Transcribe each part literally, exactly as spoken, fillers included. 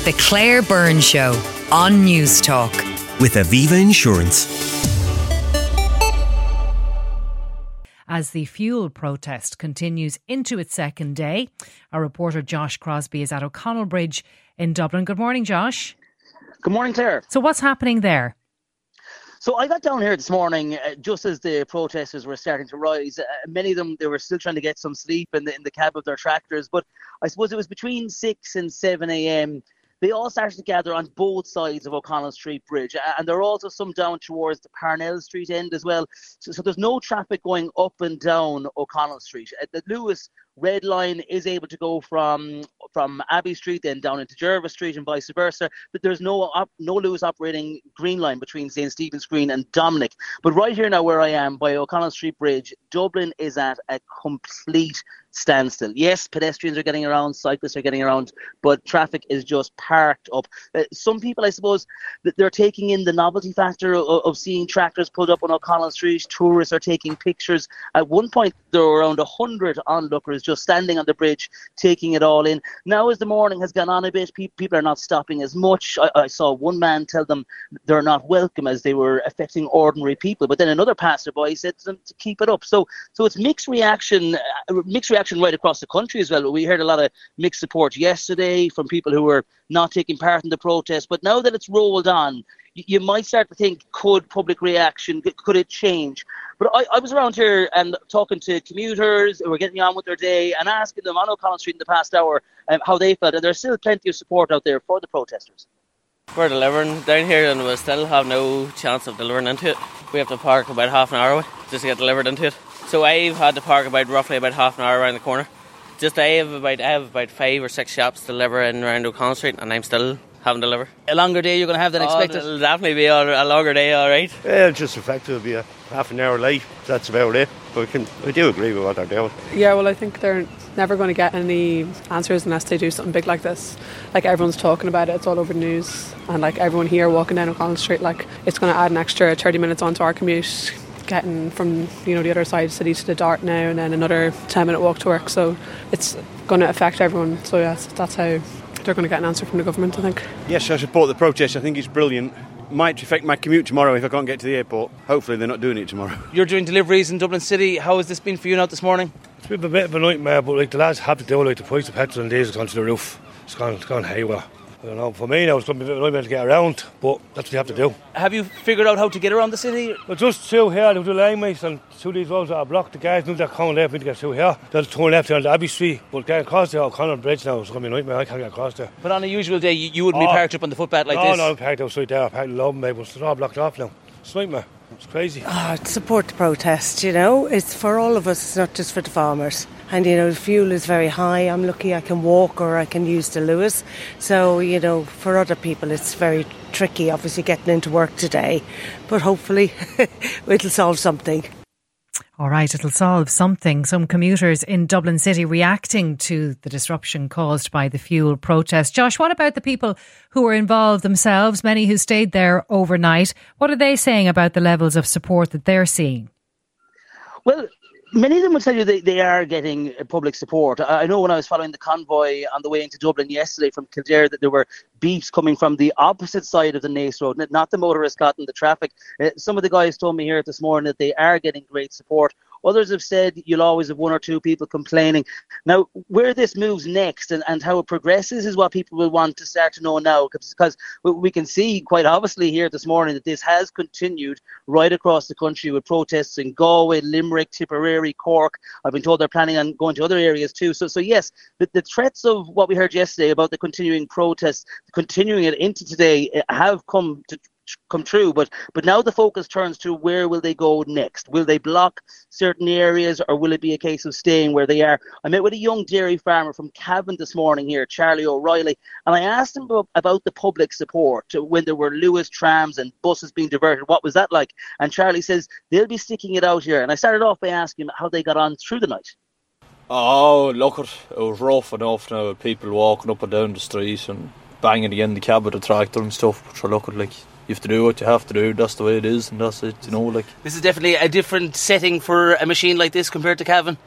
The Claire Byrne Show on News Talk. With Aviva Insurance. As the fuel protest continues into its second day, our reporter Josh Crosby is at O'Connell Bridge in Dublin. Good morning, Josh. Good morning, Claire. So what's happening there? So I got down here this morning uh, just as the protesters were starting to rise. Uh, many of them, they were still trying to get some sleep in the, in the cab of their tractors. But I suppose it was between six and seven a.m. They all started to gather on both sides of O'Connell Street Bridge. And there are also some down towards the Parnell Street end as well. So, so there's no traffic going up and down O'Connell Street. Uh, the Lewis Red Line is able to go from from Abbey Street then down into Jervis Street and vice versa, but there's no op, no Lewis operating Green Line between Saint Stephen's Green and Dominic. But right here now where I am by O'Connell Street Bridge, Dublin is at a complete standstill. Yes, pedestrians are getting around, cyclists are getting around, but traffic is just parked up. Uh, some people, I suppose, that they're taking in the novelty factor of, of seeing tractors pulled up on O'Connell Street. Tourists are taking pictures. At one point, there were around one hundred onlookers just standing on the bridge, taking it all in. Now, as the morning has gone on a bit, pe- people are not stopping as much. I-, I saw one man tell them they're not welcome as they were affecting ordinary people. But then another passerby said to them to keep it up. So, so it's mixed reaction, uh, mixed reaction right across the country as well. We heard a lot of mixed support yesterday from people who were not taking part in the protest. But now that it's rolled on, you might start to think, could public reaction, could it change? But I, I was around here and talking to commuters who were getting on with their day and asking them on O'Connell Street in the past hour um, how they felt. And there's still plenty of support out there for the protesters. We're delivering down here and we still have no chance of delivering into it. We have to park about half an hour away just to get delivered into it. So I've had to park about roughly about half an hour around the corner. Just I have about I have about five or six shops to deliver in around O'Connell Street and I'm still haven't delivered. A longer day you're going to have than oh, expected? It'll definitely be a, a longer day, all right. Yeah, just the fact it'll be a half an hour late. That's about it. But we can we do agree with what they're doing. Yeah, well, I think they're never going to get any answers unless they do something big like this. Like, everyone's talking about it, it's all over the news, and like everyone here walking down O'Connell Street, like it's going to add an extra thirty minutes onto our commute, getting from, you know, the other side of the city to the Dart now, and then another ten minute walk to work. So it's going to affect everyone. So yes, that's how they're going to get an answer from the government, I think. Yes, I support the protest. I think it's brilliant. Might affect my commute tomorrow if I can't get to the airport. Hopefully they're not doing it tomorrow. You're doing deliveries in Dublin City. How has this been for you now this morning? It's been a bit of a nightmare, but like the lads have to do, like the price of petrol and diesel has gone to the roof. It's gone, it's gone haywire. I don't know, for me now it's going to be a bit of a nightmare to get around, but that's what you have to do. Have you figured out how to get around the city? Well, just through here, there's the laneways and through these roads that are blocked. The guys know they're coming left, we need to get through here. They'll turn left here on the Abbey Street, but getting across the O'Connell Bridge now is going to be a nightmare. I can't get across there. But on a usual day, you, you wouldn't oh, be parked up on the footpath like no, this? No, no, I'm parked outside there. I'm parked in Loven Bay, but it's all blocked off now. It's a nightmare. It's crazy. Oh, support the protest, you know. It's for all of us, it's not just for the farmers. And, you know, the fuel is very high. I'm lucky I can walk or I can use the Lewis. So, you know, for other people it's very tricky, obviously, getting into work today. But hopefully it'll solve something. All right, it'll solve something. Some commuters in Dublin City reacting to the disruption caused by the fuel protest. Josh, what about the people who were involved themselves, many who stayed there overnight? What are they saying about the levels of support that they're seeing? Well, many of them will tell you they, they are getting public support. I know when I was following the convoy on the way into Dublin yesterday from Kildare that there were beeps coming from the opposite side of the Naas Road, not the motorists caught in the traffic. Uh, some of the guys told me here this morning that they are getting great support. Others have said you'll always have one or two people complaining. Now, where this moves next and, and how it progresses is what people will want to start to know now, because we can see quite obviously here this morning that this has continued right across the country with protests in Galway, Limerick, Tipperary, Cork. I've been told they're planning on going to other areas too. So, so yes, the, the threats of what we heard yesterday about the continuing protests, continuing it into today, have come to come true, but but now the focus turns to where will they go next? Will they block certain areas, or will it be a case of staying where they are? I met with a young dairy farmer from Cavan this morning here, Charlie O'Reilly, and I asked him about, about the public support when there were Lewis trams and buses being diverted. What was that like? And Charlie says they'll be sticking it out here. And I started off by asking him how they got on through the night. Oh, look, it, it was rough enough now with people walking up and down the street and banging again the cab with the tractor and stuff. But sure, look, like, you have to do what you have to do. That's the way it is, and that's it, you know. Like, this is definitely a different setting for a machine like this compared to Cavan.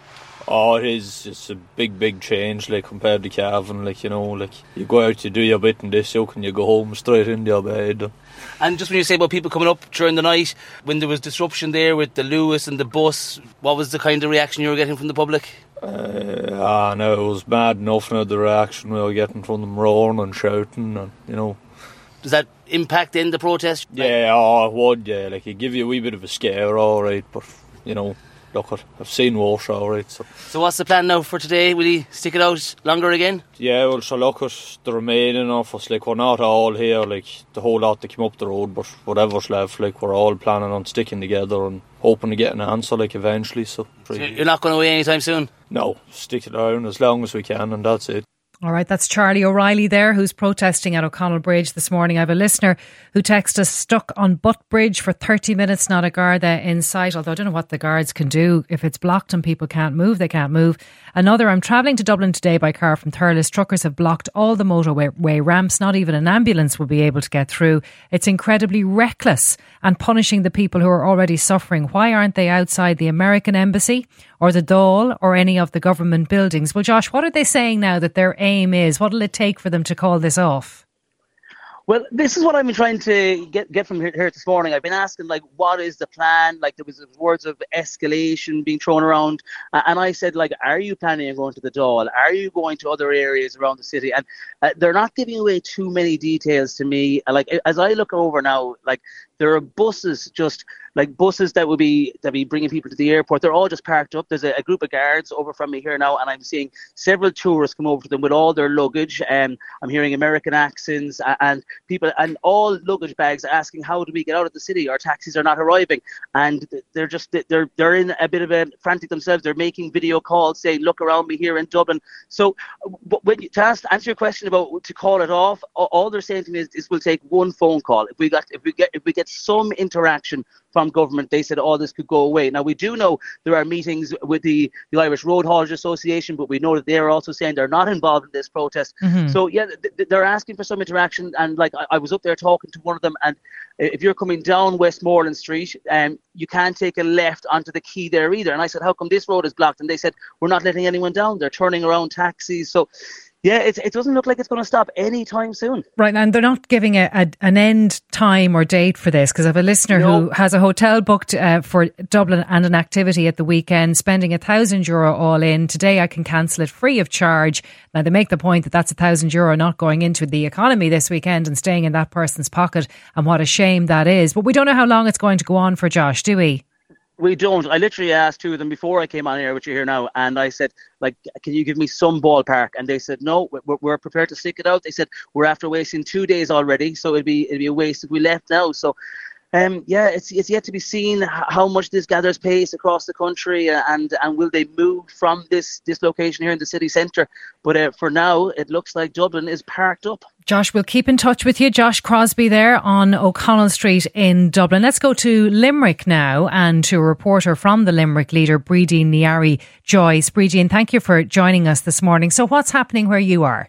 Oh, it is. It's a big, big change, like, compared to Cavan. Like, you know, like, you go out, you do your bit in this yoke, and you go home straight into your bed. And just when you say about people coming up during the night, when there was disruption there with the Luas and the bus, what was the kind of reaction you were getting from the public? Uh, ah, no, it was mad enough now, the reaction we were getting from them, roaring and shouting, and, you know. Does that impact in the protest? Yeah, oh, it would, yeah. Like, it give you a wee bit of a scare, all right, but, you know, look, I've seen worse, all right. So. so what's the plan now for today? Will you stick it out longer again? Yeah, well, so look, at the remaining of us, like, we're not all here, like, the whole lot that came up the road, but whatever's left, like, we're all planning on sticking together and hoping to get an answer, like, eventually, so. so you're not going away anytime soon? No, stick it down as long as we can, and that's it. All right, that's Charlie O'Reilly there, who's protesting at O'Connell Bridge this morning. I have a listener who texted us, stuck on Butt Bridge for thirty minutes, not a Garda in sight. Although I don't know what the guards can do. If it's blocked and people can't move, they can't move. Another, I'm travelling to Dublin today by car from Thurles. Truckers have blocked all the motorway ramps. Not even an ambulance will be able to get through. It's incredibly reckless and punishing the people who are already suffering. Why aren't they outside the American embassy or the Dáil or any of the government buildings? Well, Josh, what are they saying now that their aim is? What will it take for them to call this off? Well, this is what I've been trying to get get from here, here this morning. I've been asking, like, what is the plan? Like, there was words of escalation being thrown around. Uh, and I said, like, are you planning on going to the Dáil? Are you going to other areas around the city? And uh, they're not giving away too many details to me. Like, as I look over now, like, there are buses, just like buses that would be that be bringing people to the airport. They're all just parked up. There's a, a group of guards over from me here now, and I'm seeing several tourists come over to them with all their luggage. And I'm hearing American accents and people and all luggage bags asking, how do we get out of the city? Our taxis are not arriving. And they're just they're they're in a bit of a frantic themselves. They're making video calls saying, look around me here in Dublin. So when you, to ask, answer your question about to call it off, all they're saying to me is, is we'll take one phone call. If we got if we get if we get some interaction from government, they said all this could go away. Now, we do know there are meetings with the, the Irish Road Haulage Association, but we know that they're also saying they're not involved in this protest. Mm-hmm. So, yeah, th- they're asking for some interaction. And, like, I, I was up there talking to one of them, and if you're coming down Westmoreland Street, um, you can't take a left onto the quay there either. And I said, how come this road is blocked? And they said, we're not letting anyone down. They're turning around taxis. So, yeah, it, it doesn't look like it's going to stop anytime soon. Right, and they're not giving a, a, an end time or date for this, because I have a listener no. who has a hotel booked uh, for Dublin and an activity at the weekend, spending a thousand euro all in. Today I can cancel it free of charge. Now, they make the point that that's a thousand euro not going into the economy this weekend and staying in that person's pocket, and what a shame that is. But we don't know how long it's going to go on for, Josh, do we? We don't. I literally asked two of them before I came on here, which you're here now, and I said, like, can you give me some ballpark? And they said, no, we're, we're prepared to stick it out. They said, we're after wasting two days already, so it'd be it'd be a waste if we left now. So, um, yeah, it's it's yet to be seen how much this gathers pace across the country, uh, and and will they move from this this location here in the city centre? But uh, for now, it looks like Dublin is parked up. Josh, we'll keep in touch with you. Josh Crosby there on O'Connell Street in Dublin. Let's go to Limerick now, and to a reporter from the Limerick Leader, Brídín Ní Joyce. Brídín, thank you for joining us this morning. So what's happening where you are?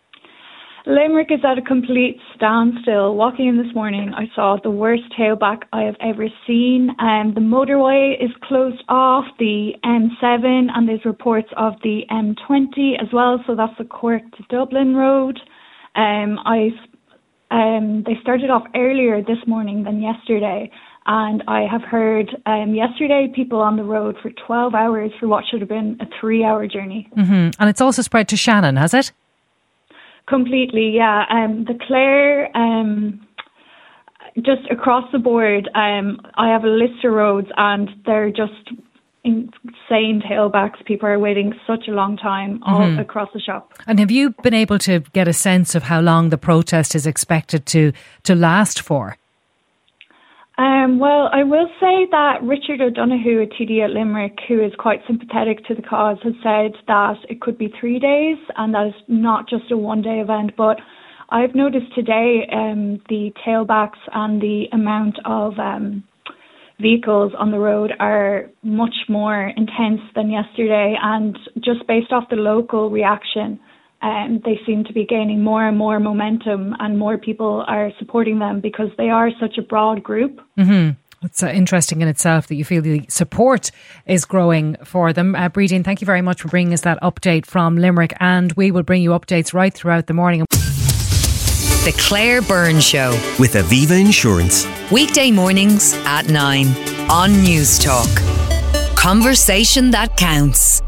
Limerick is at a complete standstill. Walking in this morning, I saw the worst tailback I have ever seen. Um, the motorway is closed off, the M seven, and there's reports of the M twenty as well. So that's the Cork to Dublin road. Um, I, um, they started off earlier this morning than yesterday. And I have heard um, yesterday people on the road for twelve hours for what should have been a three-hour journey. Mm-hmm. And it's also spread to Shannon, has it? Completely, yeah. Um, the Clare, um, just across the board, um, I have a list of roads and they're just insane tailbacks. People are waiting such a long time all mm-hmm. across the shop. And have you been able to get a sense of how long the protest is expected to, to last for? Um, well, I will say that Richard O'Donoghue, a T D at Limerick, who is quite sympathetic to the cause, has said that it could be three days and that it's not just a one-day event. But I've noticed today um, the tailbacks and the amount of um, vehicles on the road are much more intense than yesterday. And just based off the local reaction, Um, they seem to be gaining more and more momentum, and more people are supporting them because they are such a broad group. Mm-hmm. It's uh, interesting in itself that you feel the support is growing for them. Uh, Brídín, thank you very much for bringing us that update from Limerick, and we will bring you updates right throughout the morning. The Claire Byrne Show with Aviva Insurance. Weekday mornings at nine on News Talk. Conversation that counts.